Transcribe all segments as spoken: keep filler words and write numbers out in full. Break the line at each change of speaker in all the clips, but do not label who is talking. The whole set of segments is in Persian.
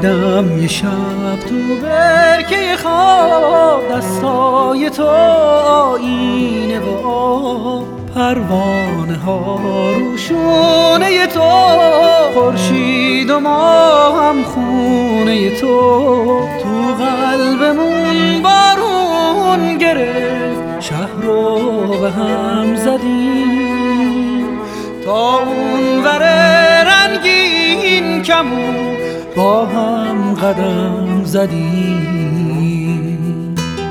دیدم یه شب تو برکه خواب دستای تو آینه و آب، پروانه ها روشونه تو، خورشید و ما هم خونه تو. تو قلبمون بارون گرفت، شهر رو به هم زدیم، تا اون ور رنگین کمون با هم قدم زدیم.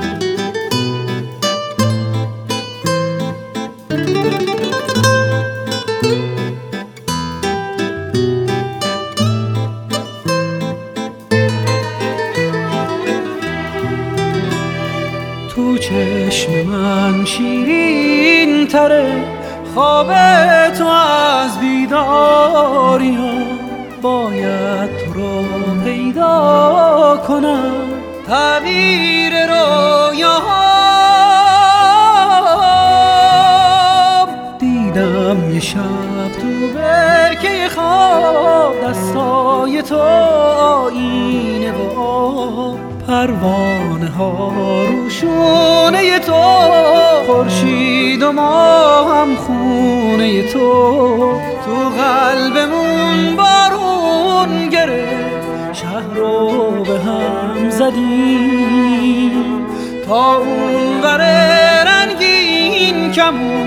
تو چشم من شیرین تره خواب تو از بیداریا، باید تو رو پیدا کنم تعبیر رویاهام. دیدم یه شب تو برکه خواب دستای تو آینه و آب، پروانه ها روشونه تو، خورشید و ما هم خونه تو. تو قلبمون بارون گرفت، شهر رو به هم زدیم، تا اون ور رنگین کمون